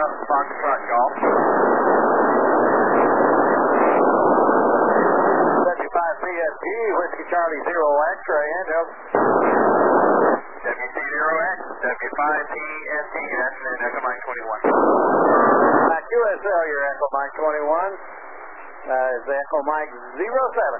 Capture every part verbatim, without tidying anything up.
Foxtrot Golf. seventy-five P S G, Whiskey Charlie Zero X-ray, and up. W C zero X, W five P S G, that's in Echo Mike twenty-one. Uh, Q S L, your Echo Mike twenty-one. Uh, is the Echo Mike zero seven.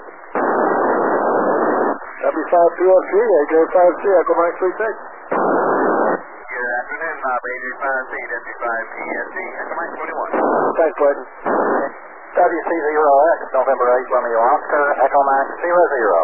W five P S G, A J five C, Echo Mike three six. Good afternoon, Bob, A J five C, W five P S G, Echo Mike twenty-one. Thanks, Clayton. W C zero X, November eight, Romeo Oscar, Echo Mike zero zero.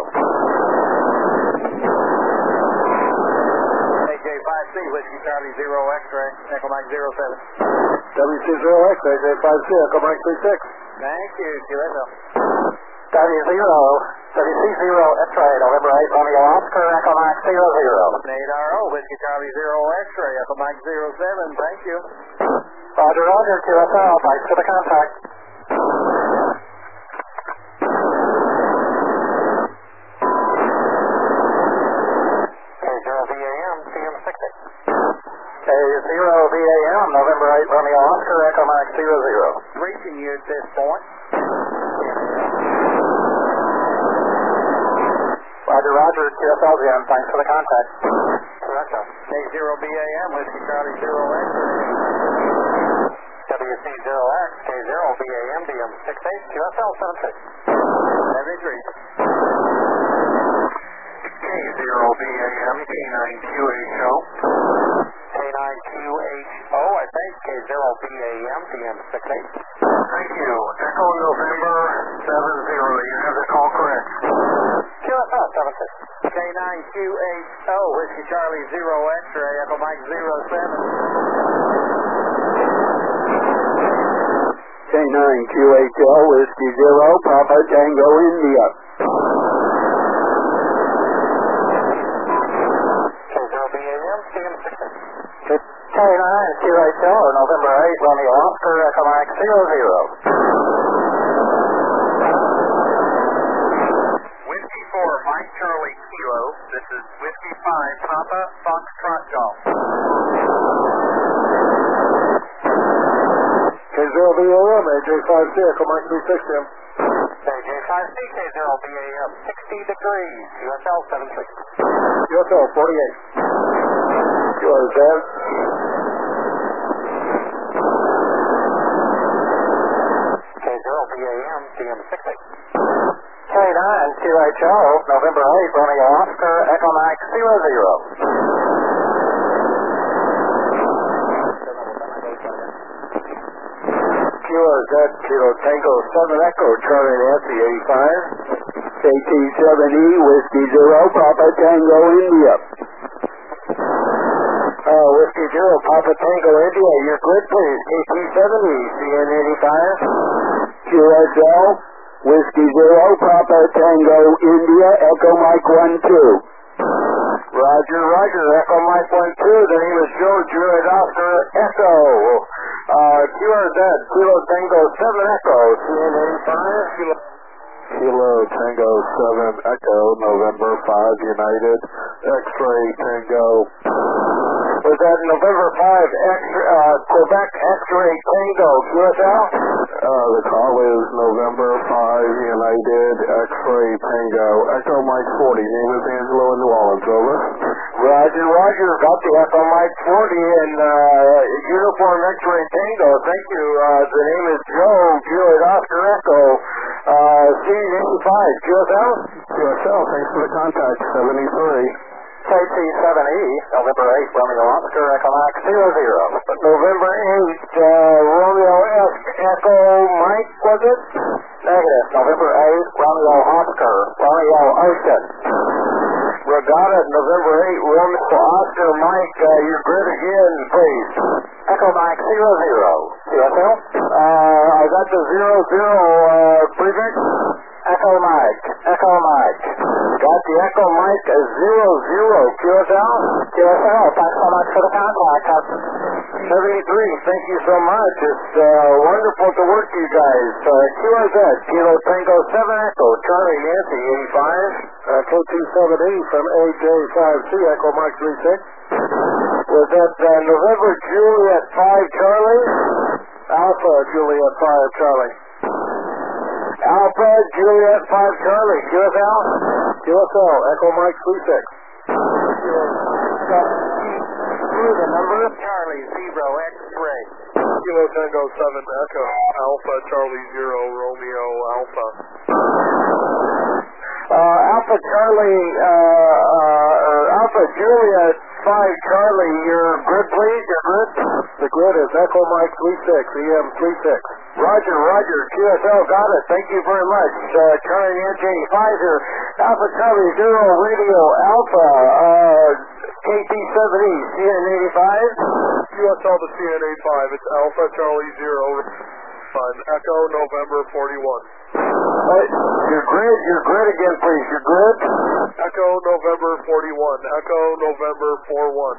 A J five C, Whiskey Charlie Zero X-ray, Echo Mike zero seven. W C zero X, A J five C, Echo Mike three six. Thank you, Q S L. W zero, W C zero X-ray, November eight, Romeo Oscar, Echo Mike zero zero. eight R O, Whiskey Charlie Zero X-ray, Echo Mike zero seven, thank you. Roger, roger, Q S L, thanks for the contact. K zero V A M, C M sixty. K zero V A M, November eight, Romeo Oscar, Echo Mike zero zero. Reaching you at this point. Roger, roger, Q S L Jim, thanks for the contact. Correct. K zero B A M, Whiskey Charlie Zero X. W C zero X, K zero B A M, D M six eight, Q S L seven six. seventy-three. K zero B A M, K nine Q H O. K nine Q H O, I think, K zero B A M, D M six eight. Thank you. Echo November seven zero, you have the call correct. Q S L seven six. K nine Q H O, Whiskey Charlie Zero X-ray, Echo Mike zero seven. K nine Q H O, Whiskey Zero, Papa Tango, India. K zero B A M, C M six eight. K nine Q H O, November eight, Romeo Oscar, Echo Mike zero zero. Whiskey four, Mike Charlie Kilo. This is Whiskey five, Papa Foxtrot Golf. K zero B A M, A J five C, Echo Mike three six, Jim. A J five C, K zero B A M, sixty degrees, Q S L seven six. Q S L forty-eight. Q S L. K zero B A M, D M six eight. K nine Q H O, November eight, Romeo Oscar, Echo Mike zero zero. Q S Z, Kilo Tango seven Echo, Charlie Nancy eighty-five. K T seven E, Whiskey Zero, Papa Tango, India. Uh, Whiskey Zero, Papa Tango, India, you're good, please. K T seven E, C N eighty-five. Q S L, Whiskey Zero, Papa Tango, India, Echo Mike one two. Roger, roger, Echo Mike one two, the name is Joe Druid Oscar Echo. Uh, Q R Z, Kilo Tango seven Echo, C N eighty-five. Kilo, Kilo Tango seven Echo, November five, United, X-ray Tango. Was that November five, X, uh, Quebec X-ray Tango, Q S L? Uh, the call is November five, United, X-ray Tango, Echo Mike forty, name is Angelo in New Orleans, over. Roger, roger, got the Echo Mike forty and, uh, Uniform X-ray Tango, thank you, uh, the name is Joe, Juliet Oscar Echo, uh, C N eighty-five, Q S L? Q S L, thanks for the contact, seventy-three. K T seven E, November eight, Romeo Oscar, Echo Mike zero zero. November eight, uh, Romeo S, Echo Mike, was it? Negative, November eight, Romeo Oscar, Romeo Ocean. Regatta, November eight, Romeo Oscar Mike, uh, you're good again, please. Echo Mike zero zero. Q S L? Uh, I got the zero zero, uh, prefix. Echo Mike, Echo Mike. Got the Echo Mike uh, zero zero, Q S L? Q S L, thanks so much for the contact. seventy-three, thank you so much. It's uh, wonderful to work with you guys. Uh, Q R Z, Kilo Tango seven Echo, Charlie Nancy, eighty-five. Uh, K T seven E from A J five C, Echo Mike three six. Was that uh, November Juliet five Charlie? Alpha Juliet five Charlie. Alpha Juliet five Charlie, Q S L? Q S L, Echo Mike three six. Through the number Charlie Zebra X-ray. Kilo Tango seven Echo Alpha Charlie zero Romeo Alpha. Uh, Alpha Charlie, uh, uh, Alpha Juliet five Charlie, your grid please, your grid? The grid is Echo Mike three six, E M three six. Roger, Roger, Q S L, got it. Thank you very much. Uh, Charlie Nancy eighty-five here. Alpha Charlie zero Radio Alpha, uh, K T seven E, C N eighty-five. Q S L to C N eighty-five, it's Alpha Charlie zero. Fine. Echo November forty-one. Uh, your grid, your grid again, please. Your grid. Echo November forty-one. Echo November forty-one.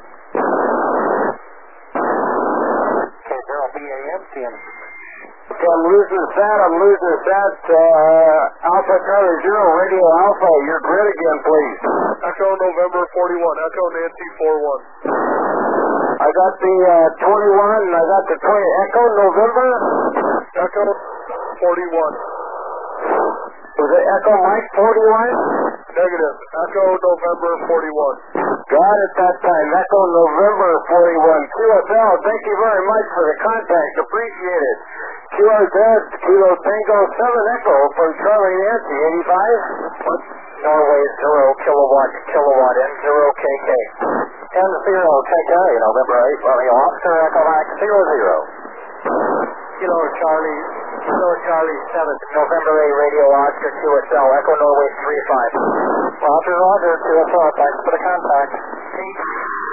Okay, zero B A M, C M. Okay, I'm losing the sat. I'm losing the sat. Uh, Alpha Charlie zero Radio Alpha. Your grid again, please. Echo November forty-one. Echo Nancy forty-one. I got the uh, twenty-one. I got the twenty. Echo November. Echo forty-one. Was it Echo Mike forty-one? Negative. Echo November forty-one. Got it that time. Echo November forty-one. Q S L, thank you very much for the contact. Appreciate it. Q R Z, Kilo Tango seven Echo from Charlie Nancy, eighty-five. Norway zero kilowatt, kilowatt N zero K K. ten zero K K, November eight, Romeo Oscar, Echo Mike zero zero. Kilo Charlie, Kilo Charlie seven, November eight, Radio Oscar, Q S L, Echo Norway three five. Roger, Roger, Q S L, thanks for the contact.